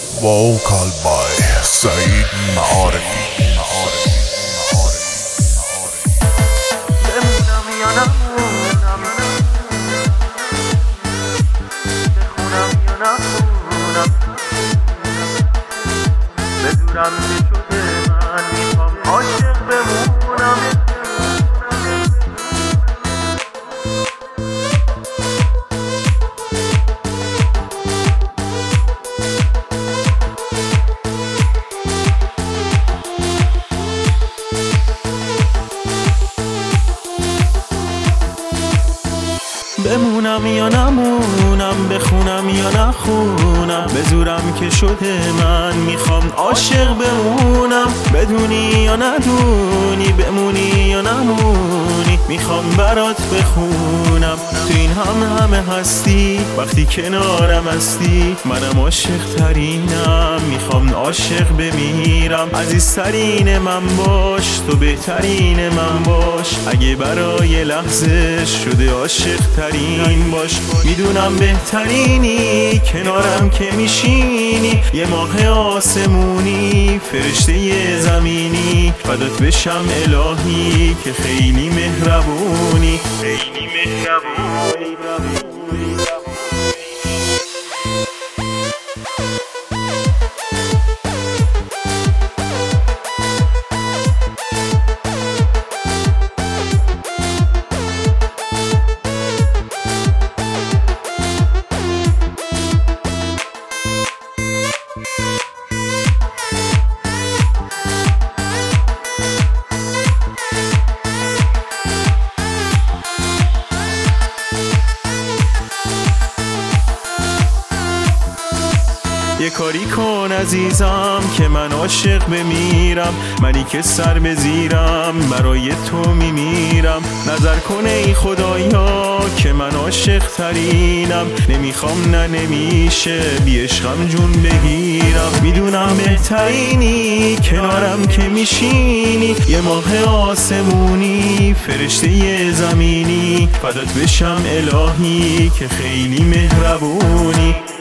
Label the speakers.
Speaker 1: Vocal by سعید معارفی.
Speaker 2: بمونم یا نمونم، بخونم یا نخونم، بدونم که شده من میخوام عاشق بمونم. بمونم یا نمونم، بخونم یا نخونم، بزورم که شده من میخوام عاشق بمونم. بدونی یا ندونی، بمونی یا نمونی، میخوام برات بخونم. تو این همه هستی وقتی کنارم هستی، منم عاشق ترینم، میخوام عاشق بمیرم. عزیزترین من باش، تو بهترین من باش، اگه برای لحظه شده عاشق ترین باش. میدونم بهترینی، کنارم که میشینی، یه ماه آسمونی، فرشته زمینی، فدات بشم الهی که خیلی مهربونی، خیلی مهربونی. یه کاری کن عزیزم که من عاشق بمیرم، منی که سر بزیرم برای تو میمیرم. نظر کن ای خدایا که من عاشق ترینم، نمیخوام نه نمیشه بی عشقم جون بگیرم. میدونم بهترینی، کنارم که میشینی، یه ماه آسمونی، فرشته زمینی، فدات بشم الهی که خیلی مهربونی.